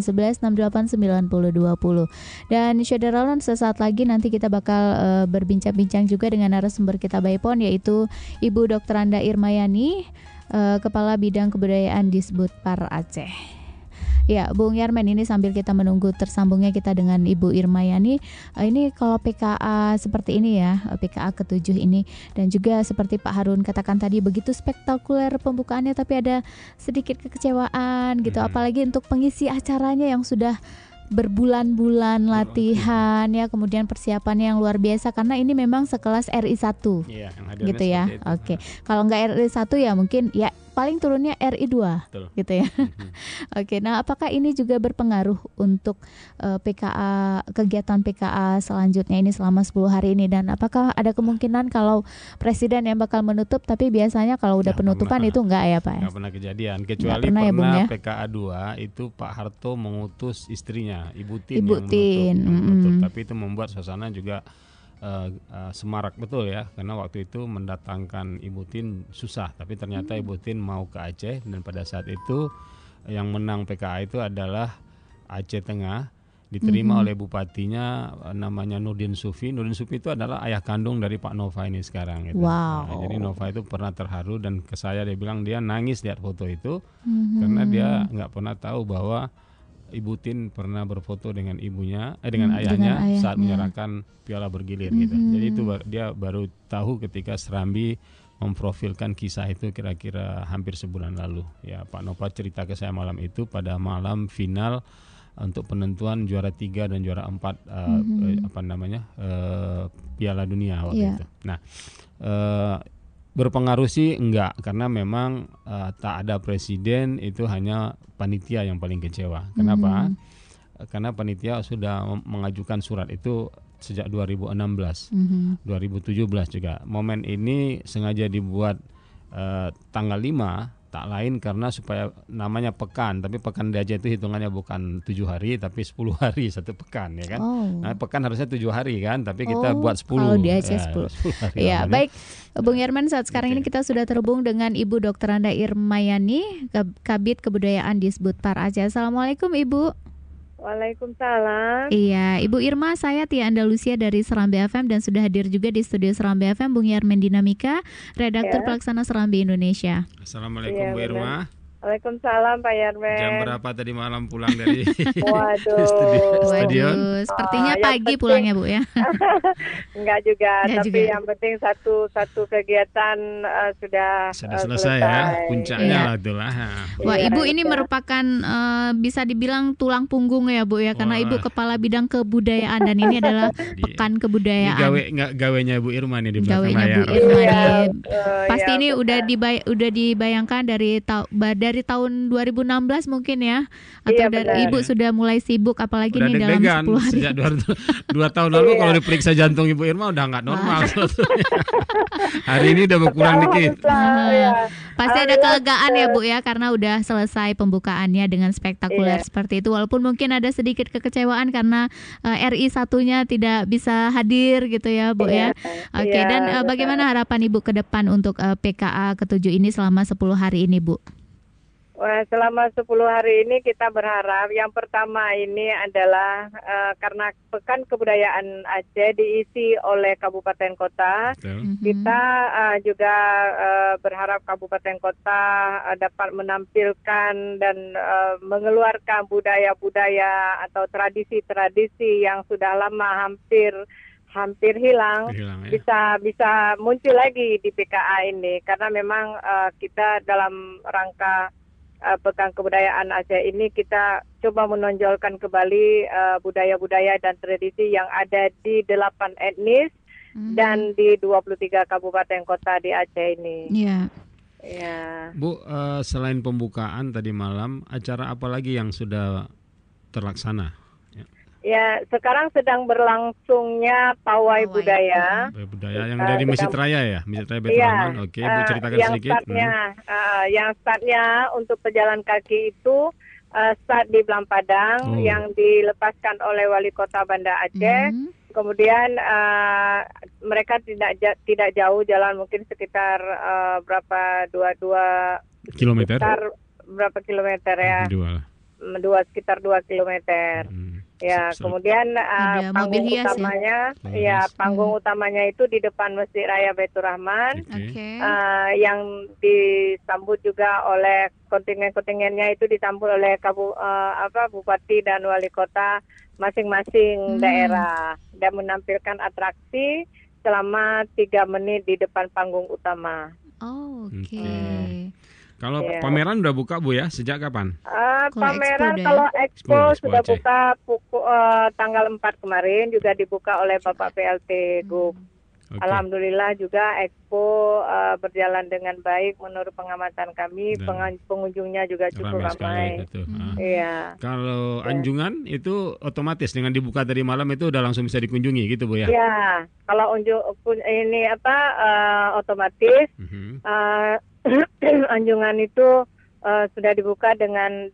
Speaker 5: 0811689020. Dan Syederalon sesaat lagi nanti kita bakal berbincang-bincang juga dengan narasumber kita by phone yaitu Ibu Dr. Anda Irmayani, Kepala Bidang Kebudayaan Disbud Par Aceh. Ya, Bung Yarmen, ini sambil kita menunggu tersambungnya kita dengan Ibu Irmayani, ini kalau PKA seperti ini ya, PKA ke-7 ini, dan juga seperti Pak Harun katakan tadi begitu spektakuler pembukaannya tapi ada sedikit kekecewaan gitu, apalagi untuk pengisi acaranya yang sudah berbulan-bulan latihan ya, kemudian persiapannya yang luar biasa karena ini memang sekelas RI1 gitu ya. Oke. Kalau nggak RI1 ya mungkin ya paling turunnya RI2 gitu ya. Oke, nah apakah ini juga berpengaruh untuk PKA, kegiatan PKA selanjutnya ini selama 10 hari ini, dan apakah ada kemungkinan kalau Presiden yang bakal menutup, tapi biasanya kalau udah penutupan itu enggak ya Pak?
Speaker 6: Enggak pernah kejadian, kecuali pernah ya, PKA 2 itu Pak Harto mengutus istrinya, Ibu Tin yang menutup. Tapi itu membuat suasana juga semarak betul ya, karena waktu itu mendatangkan Ibu Tin susah, tapi ternyata Ibu Tin mau ke Aceh, dan pada saat itu yang menang PKA itu adalah Aceh Tengah, diterima oleh bupatinya namanya Nurdin Sufi. Nurdin Sufi itu adalah ayah kandung dari Pak Nova ini sekarang gitu. Nah, jadi Nova itu pernah terharu, dan ke saya dia bilang dia nangis lihat foto itu karena dia nggak pernah tahu bahwa Ibu Tin pernah berfoto dengan ibunya, dengan ayahnya saat menyerahkan piala bergilir gitu. Jadi itu dia baru tahu ketika Serambi memprofilkan kisah itu kira-kira hampir sebulan lalu. Ya, Pak Nova cerita ke saya malam itu pada malam final untuk penentuan juara 3 dan juara 4 Piala Dunia waktu itu. Nah, berpengaruh sih enggak, karena memang tak ada presiden, itu hanya panitia yang paling kecewa. Kenapa? Karena panitia sudah mengajukan surat itu sejak 2016, 2017 juga. Momen ini sengaja dibuat tanggal 5, tak lain karena supaya namanya pekan, tapi pekan di Aceh itu hitungannya bukan 7 hari tapi 10 hari satu pekan ya kan. Nah, pekan harusnya 7 hari kan, tapi kita buat 10.
Speaker 5: Kalau di Aceh 10 hari. Ya, baik. Bung Yarmen, saat sekarang ini kita sudah terhubung dengan Ibu Dr. Anda Irmayani, Kabid Kebudayaan Disbud Par Aceh. Assalamualaikum Ibu.
Speaker 9: Waalaikumsalam.
Speaker 5: Iya, Ibu Irma, saya Tia Andalusia dari Serambi FM dan sudah hadir juga di studio Serambi FM Bung Yarmen Dinamika, redaktur pelaksana Serambi Indonesia.
Speaker 6: Assalamualaikum Bu Irma.
Speaker 9: Waalaikumsalam Pak Yarmen.
Speaker 6: Jam berapa tadi malam pulang dari
Speaker 5: stadion? Sepertinya pagi pulangnya Bu ya.
Speaker 9: Enggak juga, tapi yang penting satu kegiatan sudah
Speaker 6: selesai ya, puncaknya lah itulah.
Speaker 5: Wah, Ibu ini merupakan bisa dibilang tulang punggung ya Bu ya, karena Ibu Kepala Bidang Kebudayaan dan ini adalah Pekan Kebudayaan.
Speaker 6: Gawenya Bu Irma nih di belakang
Speaker 5: layar. Bu Irma nih. Pasti ini udah dibayangkan dari tahun 2016 mungkin ya, atau dari Ibu sudah mulai sibuk, apalagi
Speaker 6: udah
Speaker 5: nih dalam 10 hari.
Speaker 6: Sejak 2 tahun lalu kalau diperiksa jantung Ibu Irma udah nggak normal. Hari ini udah berkurang dikit.
Speaker 5: Pasti ada kelegaan ya Bu ya, karena udah selesai pembukaannya dengan spektakuler seperti itu. Walaupun mungkin ada sedikit kekecewaan karena RI satunya tidak bisa hadir gitu ya Bu ya. Oke, dan bagaimana harapan Ibu ke depan untuk PKA ke-7 ini selama 10 hari ini Bu?
Speaker 9: Wah, selama 10 hari ini kita berharap yang pertama ini adalah karena Pekan Kebudayaan Aceh diisi oleh kabupaten kota. Kita juga berharap kabupaten kota dapat menampilkan dan mengeluarkan budaya-budaya atau tradisi-tradisi yang sudah lama hampir hilang ya. bisa muncul lagi di PKA ini, karena memang kita dalam rangka Pekan Kebudayaan Aceh ini kita coba menonjolkan kembali budaya-budaya dan tradisi yang ada di 8 etnis dan di 23 kabupaten kota di Aceh ini.
Speaker 5: Ya.
Speaker 6: Bu, selain pembukaan tadi malam, acara apa lagi yang sudah terlaksana?
Speaker 9: Ya, sekarang sedang berlangsungnya pawai budaya.
Speaker 6: Budaya yang dari Masjid Raya ya, Masjid Raya Baitur Rahman. Oke, Bu ceritakan
Speaker 9: yang
Speaker 6: sedikit.
Speaker 9: Yang startnya untuk pejalan kaki itu start di Belampadang yang dilepaskan oleh Wali Kota Banda Aceh. Kemudian mereka tidak jauh jalan, mungkin sekitar berapa 2
Speaker 6: kilometer.
Speaker 9: Sekitar berapa kilometer ya? Sekitar 2 kilometer. Ya, kemudian panggung utamanya, panggung utamanya itu di depan Masjid Raya Baitur Rahman, yang disambut juga oleh kontingen-kontingennya itu disambut oleh Bupati dan Wali Kota masing-masing daerah, dan menampilkan atraksi selama 3 menit di depan panggung utama.
Speaker 6: Kalau pameran udah buka Bu ya, sejak kapan?
Speaker 9: Pameran kalau Expo sudah buka tanggal 4 kemarin, juga dibuka oleh Bapak PLT Gub. Alhamdulillah juga Expo berjalan dengan baik menurut pengamatan kami, pengunjungnya juga cukup ramai. Iya.
Speaker 6: Kalau Anjungan itu otomatis dengan dibuka tadi malam itu udah langsung bisa dikunjungi gitu Bu ya?
Speaker 9: Iya, kalau ini otomatis. Anjungan itu sudah dibuka dengan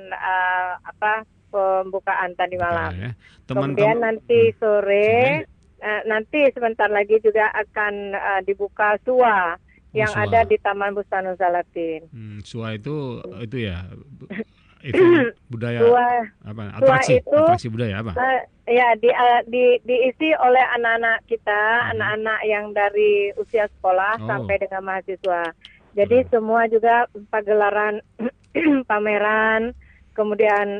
Speaker 9: pembukaan tadi malam. Ya. Kemudian nanti sore, nanti sebentar lagi juga akan dibuka SUA yang ada di Taman Bustanul Salatin.
Speaker 6: SUA itu ya. Itu budaya atraksi budaya apa?
Speaker 9: Diisi oleh anak-anak kita, anak-anak yang dari usia sekolah sampai dengan mahasiswa. Jadi semua juga pagelaran pameran, kemudian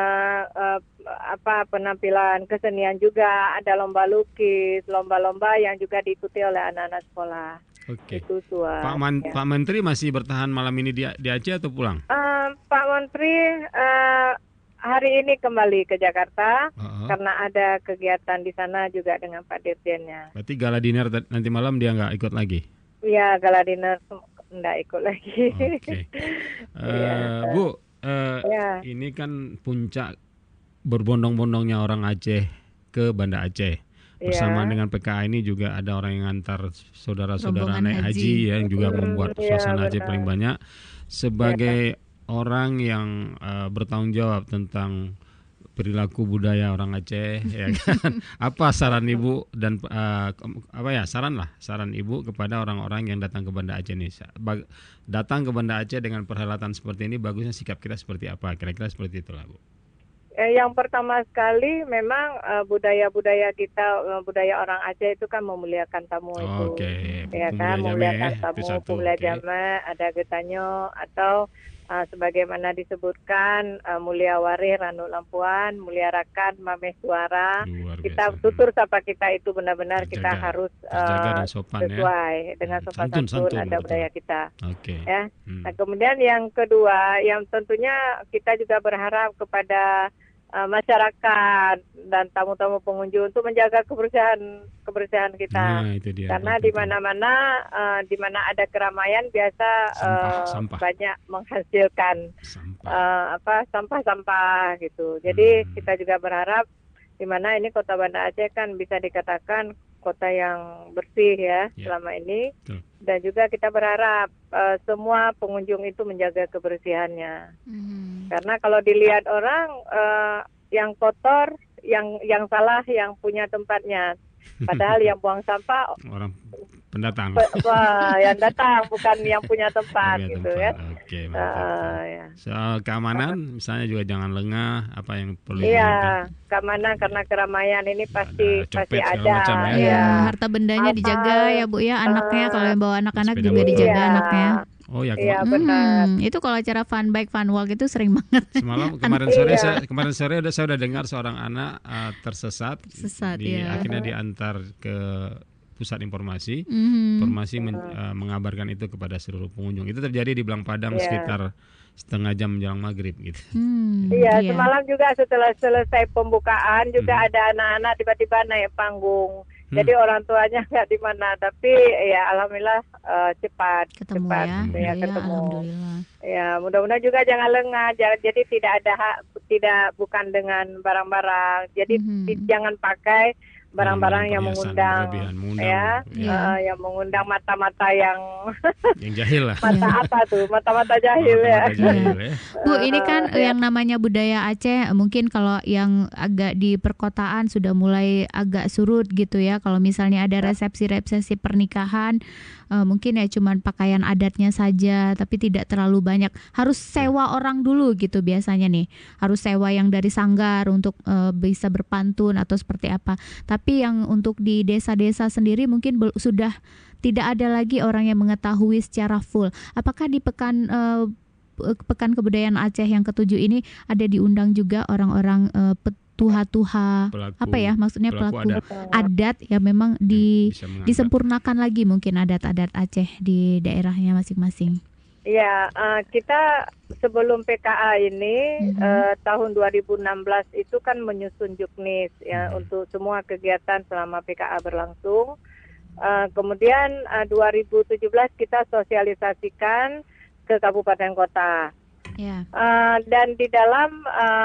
Speaker 9: penampilan kesenian juga, ada lomba lukis, lomba-lomba yang juga diikuti oleh anak-anak sekolah.
Speaker 6: Oke. Pak Menteri masih bertahan malam ini di Aceh atau pulang?
Speaker 9: Pak Menteri hari ini kembali ke Jakarta karena ada kegiatan di sana juga dengan Pak Dirjennya.
Speaker 6: Berarti gala dinner nanti malam dia nggak ikut lagi?
Speaker 9: Iya, gala dinner nggak ikut lagi.
Speaker 6: Oke. Bu, ini kan puncak berbondong-bondongnya orang Aceh ke Banda Aceh. Bersama dengan PKA ini juga ada orang yang antar saudara-saudara naik haji ya, yang juga membuat suasana Aceh paling banyak. Sebagai orang yang bertanggung jawab tentang perilaku budaya orang Aceh, ya kan? Apa saran Ibu dan saran Ibu kepada orang-orang yang datang ke Banda Aceh ini? Datang ke Banda Aceh dengan perhelatan seperti ini, bagusnya sikap kita seperti apa? Kira-kira seperti itulah, Bu.
Speaker 9: Yang pertama sekali memang budaya-budaya kita, budaya orang Aceh itu kan memuliakan tamu itu. Ya kan, memuliakan tamu, pemulia jama, ada getanyo atau sebagaimana disebutkan mulia warih ranu lampuan, mulia rakan mameh suara. Kita tutur sapa kita itu benar-benar kita harus sesuai dengan sopan santun ada budaya kita. Ya. Nah, kemudian yang kedua, yang tentunya kita juga berharap kepada masyarakat dan tamu-tamu pengunjung untuk menjaga kebersihan kita.
Speaker 6: Nah, itu dia.
Speaker 9: Karena di mana-mana di mana ada keramaian biasa sampah. Banyak menghasilkan sampah-sampah gitu. Jadi kita juga berharap di mana ini Kota Banda Aceh kan bisa dikatakan kota yang bersih ya selama ini. Dan juga kita berharap semua pengunjung itu menjaga kebersihannya. Karena kalau dilihat orang yang kotor, yang salah yang punya tempatnya. Padahal yang buang sampah
Speaker 6: orang pendatang.
Speaker 9: Yang datang bukan yang punya tempat gitu ya.
Speaker 6: Oke, mantap. Soal keamanan misalnya juga jangan lengah, apa yang perlu
Speaker 9: keamanan karena keramaian ini pasti ada.
Speaker 5: Harta bendanya dijaga ya Bu ya, anaknya kalau yang bawa anak-anak juga dijaga anaknya.
Speaker 6: Oh ya,
Speaker 9: benar.
Speaker 5: Itu kalau acara fun bike, fun walk itu sering banget.
Speaker 6: Kemarin sore saya udah dengar seorang anak tersesat. Akhirnya diantar ke pusat informasi. Informasi mengabarkan itu kepada seluruh pengunjung. Itu terjadi di Belampadang sekitar setengah jam menjelang maghrib gitu.
Speaker 9: Semalam juga setelah selesai pembukaan juga ada anak-anak tiba-tiba naik panggung Jadi orang tuanya nggak di mana, tapi ya alhamdulillah cepat
Speaker 5: ketemu
Speaker 9: ketemu.
Speaker 5: Alhamdulillah.
Speaker 9: Ya, mudah-mudahan juga jangan lengah. Jadi tidak ada bukan dengan barang-barang. Jadi jangan pakai barang-barang yang mengundang, yang mengundang mata-mata yang
Speaker 6: jahil lah.
Speaker 9: Mata-mata jahil ya.
Speaker 5: Bu, ini kan yang namanya budaya Aceh, mungkin kalau yang agak di perkotaan sudah mulai agak surut gitu ya. Kalau misalnya ada resepsi pernikahan, mungkin ya cuman pakaian adatnya saja, tapi tidak terlalu banyak. Harus sewa orang dulu gitu biasanya nih. Harus sewa yang dari sanggar untuk bisa berpantun atau seperti apa. Tapi yang untuk di desa-desa sendiri mungkin sudah tidak ada lagi orang yang mengetahui secara full. Apakah di Pekan Kebudayaan Aceh yang ke-7 ini ada diundang juga orang-orang tuha-tuha, maksudnya pelaku adat yang memang disempurnakan lagi mungkin adat-adat Aceh di daerahnya masing-masing.
Speaker 9: Ya, kita sebelum PKA ini tahun 2016 itu kan menyusun juknis ya untuk semua kegiatan selama PKA berlangsung. Kemudian 2017 kita sosialisasikan ke kabupaten kota.
Speaker 5: Yeah.
Speaker 9: Dan di dalam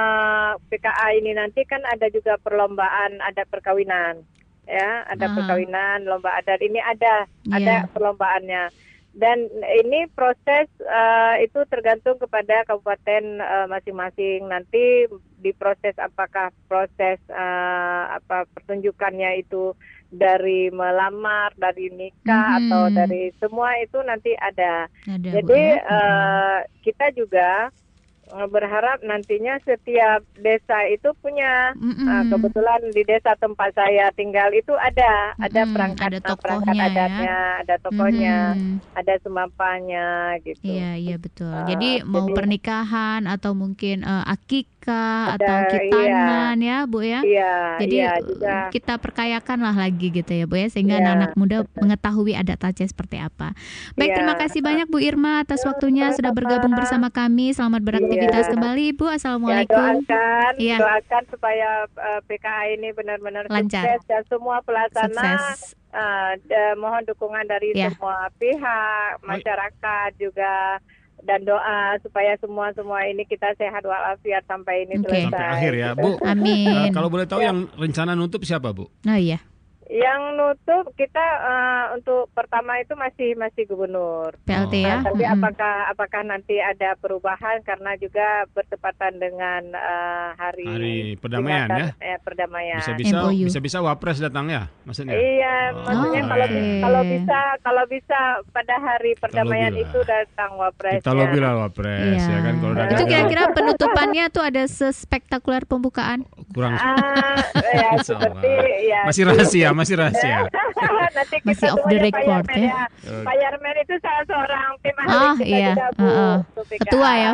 Speaker 9: PKA ini nanti kan ada juga perlombaan adat perkawinan, ya, ada perkawinan, lomba adat ini ada perlombaannya. Dan ini proses itu tergantung kepada kabupaten masing-masing. Nanti diproses apakah proses pertunjukannya itu dari melamar, dari nikah atau dari semua itu nanti ada. Jadi kita juga berharap nantinya setiap desa itu punya kebetulan di desa tempat saya tinggal itu ada perangkat adatnya, ada tokohnya, ada semampanya gitu.
Speaker 5: Iya betul. Jadi mau pernikahan atau mungkin akikah atau khitanan ya Bu ya. Jadi
Speaker 9: juga
Speaker 5: kita perkayakan lah lagi gitu ya Bu ya, sehingga anak muda mengetahui adat Aceh seperti apa. Baik, terima kasih banyak Bu Irma atas waktunya sudah bergabung bersama kami. Selamat beraktivitas kembali Ibu. Assalamualaikum.
Speaker 9: Doakan supaya PKA ini benar-benar sukses dan semua pelaksana mohon dukungan dari semua pihak, masyarakat juga, dan doa supaya semua ini kita sehat walafiat sampai ini selesai.
Speaker 6: Sampai akhir ya Bu.
Speaker 5: Amin.
Speaker 6: Kalau boleh tahu yang rencana nutup siapa Bu?
Speaker 5: Oh iya.
Speaker 9: Yang nutup kita untuk pertama itu masih gubernur.
Speaker 5: PLT ya.
Speaker 9: Tapi apakah nanti ada perubahan karena juga bertepatan dengan hari
Speaker 6: perdamaian ya?
Speaker 9: Perdamaian.
Speaker 6: Bisa Wapres datang ya, maksudnya?
Speaker 9: Iya, maksudnya kalau bisa pada hari perdamaian itu datang Wapres.
Speaker 6: Kita lobby lah Wapres ya kan kalau
Speaker 5: itu kira-kira penutupannya tuh ada sespektakular pembukaan?
Speaker 6: Kurang.
Speaker 9: Seperti ya.
Speaker 6: Masih rahasia.
Speaker 9: Nanti
Speaker 5: masih off the record ya.
Speaker 9: Pak Yarmen itu salah seorang tim ahli kita
Speaker 5: ketua ya.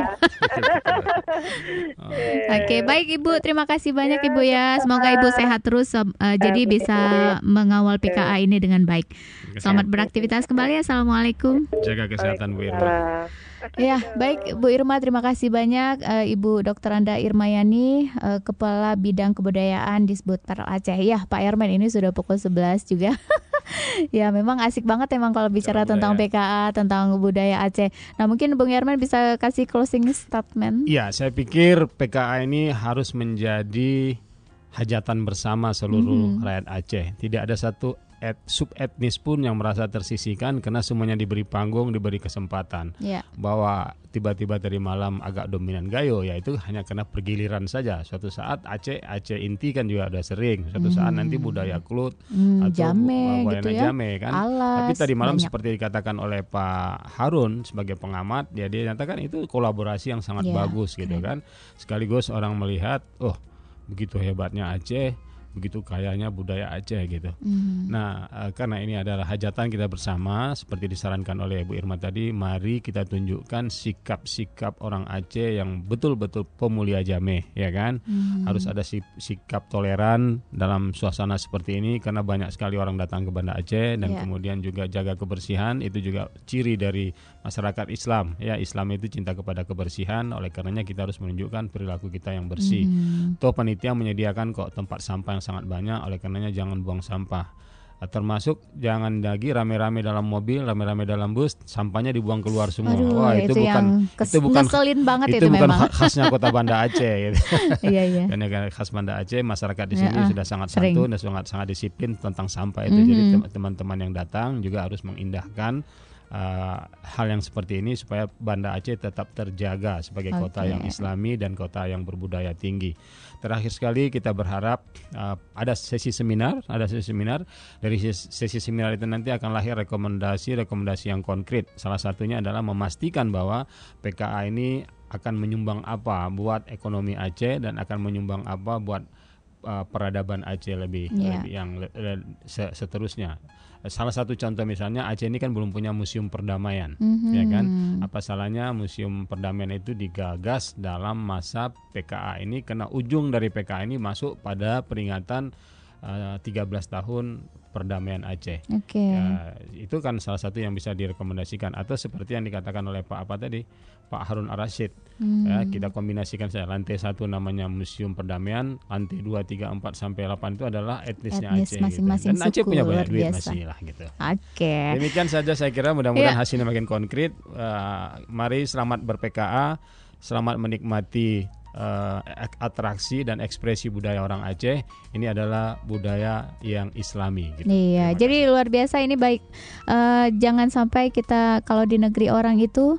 Speaker 5: Oke, baik Ibu, terima kasih banyak Ibu ya. Semoga Ibu sehat terus jadi bisa mengawal PKA ini dengan baik. Selamat beraktivitas kembali. Assalamualaikum.
Speaker 6: Jaga kesehatan Bu Irma.
Speaker 5: Ya, baik Bu Irma, terima kasih banyak Ibu Dr. Anda Irmayani, Kepala Bidang Kebudayaan Disbud Parel Aceh. Ya, Pak Yarmen ini sudah pukul 11 juga. Ya, memang asik banget emang kalau bicara tentang PKA, tentang budaya Aceh. Nah, mungkin Bung Yarmen bisa kasih closing statement.
Speaker 6: Iya, saya pikir PKA ini harus menjadi hajatan bersama seluruh rakyat Aceh. Tidak ada satu subetnis pun yang merasa tersisihkan karena semuanya diberi panggung, diberi kesempatan. Bahwa tiba-tiba dari malam agak dominan gayo, ya itu hanya karena pergiliran saja. Suatu saat Aceh inti kan juga ada sering. Suatu saat nanti budaya Klut atau
Speaker 5: jame gitu ya.
Speaker 6: Jame kan.
Speaker 5: Alas,
Speaker 6: tapi tadi malam
Speaker 5: banyak.
Speaker 6: Seperti dikatakan oleh Pak Harun sebagai pengamat, dia nyatakan itu kolaborasi yang sangat bagus gitu kan. Sekaligus orang melihat, oh begitu hebatnya Aceh, begitu kayanya budaya Aceh gitu. Nah, karena ini adalah hajatan kita bersama, seperti disarankan oleh Bu Irma tadi, mari kita tunjukkan sikap-sikap orang Aceh yang betul-betul pemulia jameh, ya kan? Harus ada sikap toleran dalam suasana seperti ini, karena banyak sekali orang datang ke Banda Aceh, dan kemudian juga jaga kebersihan, itu juga ciri dari masyarakat Islam. Ya, Islam itu cinta kepada kebersihan, oleh karenanya kita harus menunjukkan perilaku kita yang bersih. Toh panitia menyediakan kok tempat sampah yang sangat banyak, oleh karenanya jangan buang sampah. Termasuk jangan lagi rame-rame dalam mobil, rame-rame dalam bus, sampahnya dibuang keluar semua.
Speaker 5: Aduh,
Speaker 6: wah itu bukan
Speaker 5: ngeselin banget
Speaker 6: itu bukan
Speaker 5: memang.
Speaker 6: khasnya Kota Banda Aceh gitu.
Speaker 5: Iya.
Speaker 6: Karena khas Banda Aceh, masyarakat di sini sudah sangat santun dan sangat disiplin tentang sampah itu. Jadi teman-teman yang datang juga harus mengindahkan hal yang seperti ini supaya Banda Aceh tetap terjaga sebagai kota yang islami dan kota yang berbudaya tinggi. Terakhir sekali kita berharap ada sesi seminar. Dari sesi seminar itu nanti akan lahir rekomendasi yang konkret. Salah satunya adalah memastikan bahwa PKA ini akan menyumbang apa buat ekonomi Aceh dan akan menyumbang apa buat peradaban Aceh lebih yang seterusnya. Salah satu contoh misalnya Aceh ini kan belum punya museum perdamaian, ya kan? Apa salahnya museum perdamaian itu digagas dalam masa PKA ini, karena ujung dari PKA ini masuk pada peringatan 13 tahun perdamaian Aceh. Itu kan salah satu yang bisa direkomendasikan, atau seperti yang dikatakan oleh Pak Harun Ar-Rasyid. Kita kombinasikan saja, lantai 1 namanya Museum Perdamaian, lantai 2, 3, 4 sampai 8 itu adalah etnisnya Aceh
Speaker 5: masing-masing
Speaker 6: gitu. Dan Aceh
Speaker 5: suku,
Speaker 6: punya banyak duit masih lah gitu. Demikian saja saya kira, mudah-mudahan hasilnya makin konkret. Mari selamat ber-PKA, selamat menikmati atraksi dan ekspresi budaya orang Aceh. Ini adalah budaya yang islami gitu.
Speaker 5: Iya, jadi luar biasa ini baik. Jangan sampai kita kalau di negeri orang itu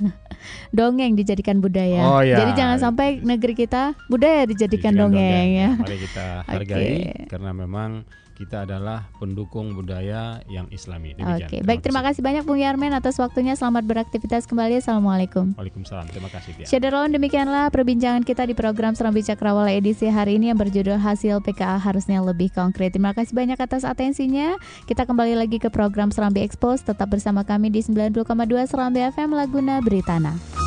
Speaker 5: dongeng dijadikan budaya. Jadi jangan sampai negeri kita budaya dijadikan dongeng ya.
Speaker 6: Mari kita hargai karena memang kita adalah pendukung budaya yang islami.
Speaker 5: Baik, terima kasih banyak Bung Yarmen atas waktunya. Selamat beraktivitas kembali. Assalamualaikum.
Speaker 6: Waalaikumsalam. Terima kasih.
Speaker 5: Syederlon, demikianlah perbincangan kita di program Serambi Cakrawala edisi hari ini yang berjudul Hasil PKA Harusnya Lebih Konkret. Terima kasih banyak atas atensinya. Kita kembali lagi ke program Serambi Expose. Tetap bersama kami di 90,2 Serambi FM Laguna Britana.